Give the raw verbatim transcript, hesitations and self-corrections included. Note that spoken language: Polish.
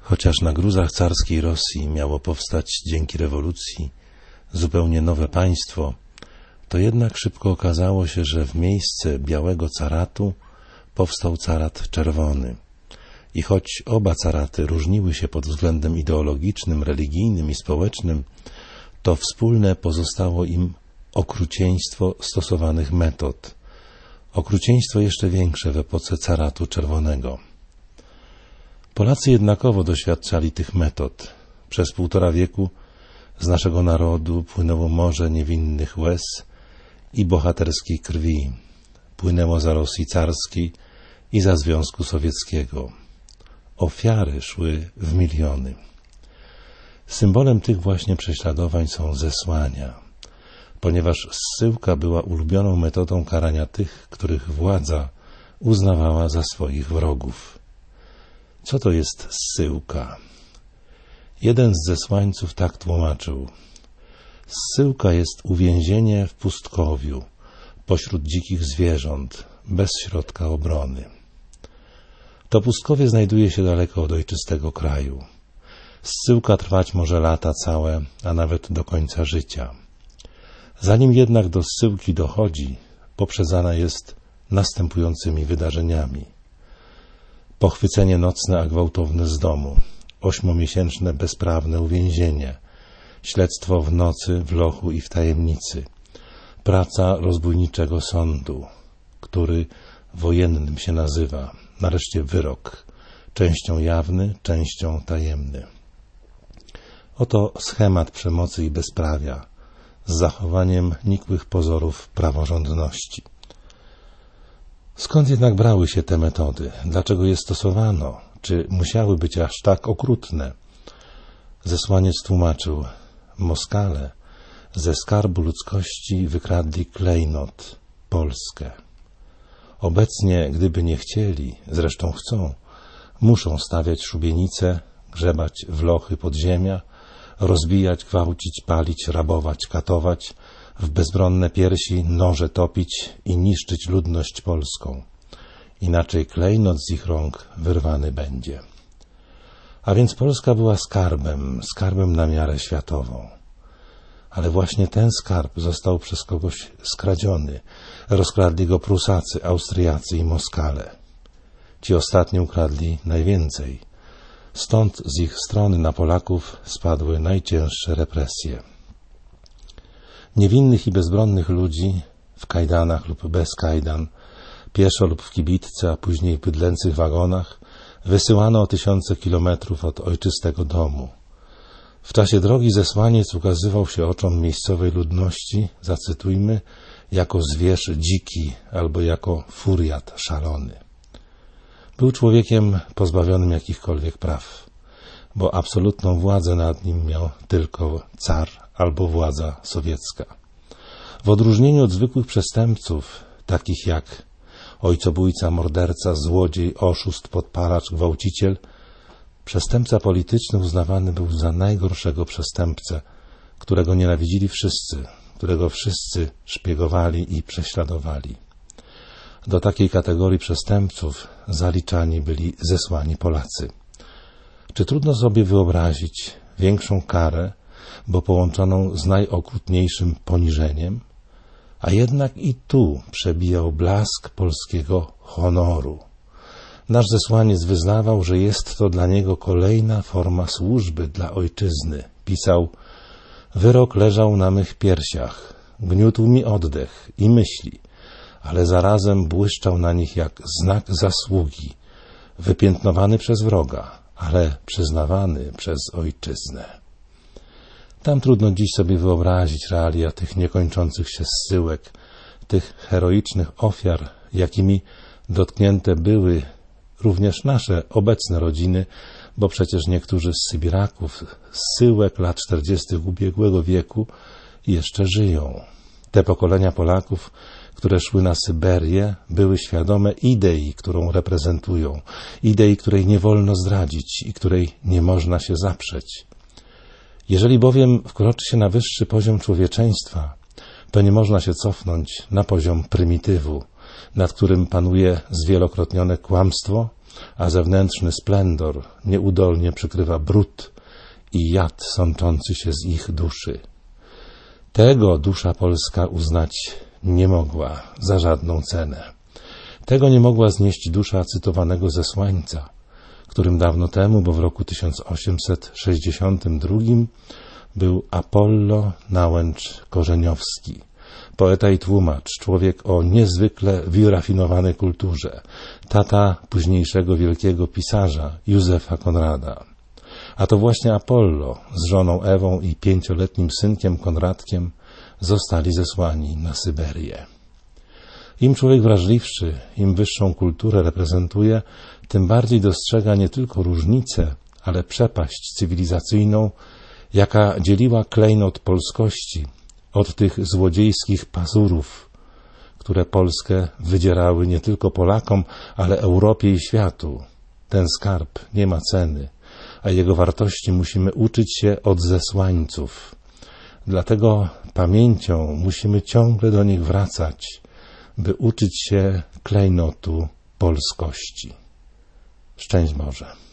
Chociaż na gruzach carskiej Rosji miało powstać dzięki rewolucji zupełnie nowe państwo, to jednak szybko okazało się, że w miejsce białego caratu powstał carat czerwony. I choć oba caraty różniły się pod względem ideologicznym, religijnym i społecznym, to wspólne pozostało im okrucieństwo stosowanych metod. Okrucieństwo jeszcze większe w epoce caratu czerwonego. Polacy jednakowo doświadczali tych metod. Przez półtora wieku z naszego narodu płynęło morze niewinnych łez i bohaterskiej krwi. Płynęło za Rosji carskiej i za Związku Sowieckiego. Ofiary szły w miliony. Symbolem tych właśnie prześladowań są zesłania, ponieważ zsyłka była ulubioną metodą karania tych, których władza uznawała za swoich wrogów. Co to jest zsyłka? Jeden z zesłańców tak tłumaczył: zsyłka jest uwięzienie w pustkowiu, pośród dzikich zwierząt, bez środka obrony. To pustkowie znajduje się daleko od ojczystego kraju. Zsyłka trwać może lata całe, a nawet do końca życia. Zanim jednak do zsyłki dochodzi, poprzedzana jest następującymi wydarzeniami. Pochwycenie nocne a gwałtowne z domu, ośmomiesięczne bezprawne uwięzienie, śledztwo w nocy, w lochu i w tajemnicy, praca rozbójniczego sądu, który wojennym się nazywa, nareszcie wyrok, częścią jawny, częścią tajemny. Oto schemat przemocy i bezprawia, z zachowaniem nikłych pozorów praworządności. Skąd jednak brały się te metody? Dlaczego je stosowano? Czy musiały być aż tak okrutne? Zesłaniec tłumaczył: Moskale ze skarbu ludzkości wykradli klejnot, Polskę. Obecnie, gdyby nie chcieli, zresztą chcą, muszą stawiać szubienice, grzebać w lochy podziemia, rozbijać, gwałcić, palić, rabować, katować, w bezbronne piersi noże topić i niszczyć ludność polską. Inaczej klejnot z ich rąk wyrwany będzie. A więc Polska była skarbem, skarbem na miarę światową. Ale właśnie ten skarb został przez kogoś skradziony. Rozkradli go Prusacy, Austriacy i Moskale. Ci ostatni ukradli najwięcej. Stąd z ich strony na Polaków spadły najcięższe represje. Niewinnych i bezbronnych ludzi, w kajdanach lub bez kajdan, pieszo lub w kibitce, a później w bydlęcych wagonach, wysyłano o tysiące kilometrów od ojczystego domu. W czasie drogi zesłaniec ukazywał się oczom miejscowej ludności, zacytujmy, jako zwierz dziki albo jako furiat szalony. Był człowiekiem pozbawionym jakichkolwiek praw, bo absolutną władzę nad nim miał tylko car albo władza sowiecka. W odróżnieniu od zwykłych przestępców, takich jak ojcobójca, morderca, złodziej, oszust, podpalacz, gwałciciel, przestępca polityczny uznawany był za najgorszego przestępcę, którego nienawidzili wszyscy, którego wszyscy szpiegowali i prześladowali. Do takiej kategorii przestępców zaliczani byli zesłani Polacy. Czy trudno sobie wyobrazić większą karę, bo połączoną z najokrutniejszym poniżeniem? A jednak i tu przebijał blask polskiego honoru. Nasz zesłaniec wyznawał, że jest to dla niego kolejna forma służby dla ojczyzny. Pisał: wyrok leżał na mych piersiach, gniótł mi oddech i myśli, ale zarazem błyszczał na nich jak znak zasługi, wypiętnowany przez wroga, ale przyznawany przez ojczyznę. Tam trudno dziś sobie wyobrazić realia tych niekończących się zsyłek, tych heroicznych ofiar, jakimi dotknięte były również nasze obecne rodziny, bo przecież niektórzy z Sybiraków, zsyłek lat czterdziestych ubiegłego wieku jeszcze żyją. Te pokolenia Polaków, które szły na Syberię, były świadome idei, którą reprezentują, idei, której nie wolno zdradzić i której nie można się zaprzeć. Jeżeli bowiem wkroczy się na wyższy poziom człowieczeństwa, to nie można się cofnąć na poziom prymitywu, nad którym panuje zwielokrotnione kłamstwo a zewnętrzny splendor nieudolnie przykrywa brud i jad sączący się z ich duszy. Tego dusza polska uznać nie mogła za żadną cenę. Tego nie mogła znieść dusza cytowanego zesłańca, którym dawno temu, bo w roku tysiąc osiemset sześćdziesiątym drugim, był Apollo Nałęcz-Korzeniowski, poeta i tłumacz, człowiek o niezwykle wyrafinowanej kulturze, tata późniejszego wielkiego pisarza Józefa Konrada. A to właśnie Apollo z żoną Ewą i pięcioletnim synkiem Konradkiem zostali zesłani na Syberię. Im człowiek wrażliwszy, im wyższą kulturę reprezentuje, tym bardziej dostrzega nie tylko różnicę, ale przepaść cywilizacyjną, jaka dzieliła klejnot polskości od tych złodziejskich pazurów, które Polskę wydzierały nie tylko Polakom, ale Europie i światu. Ten skarb nie ma ceny, a jego wartości musimy uczyć się od zesłańców. Dlatego pamięcią musimy ciągle do nich wracać, by uczyć się klejnotu polskości. Szczęść Boże.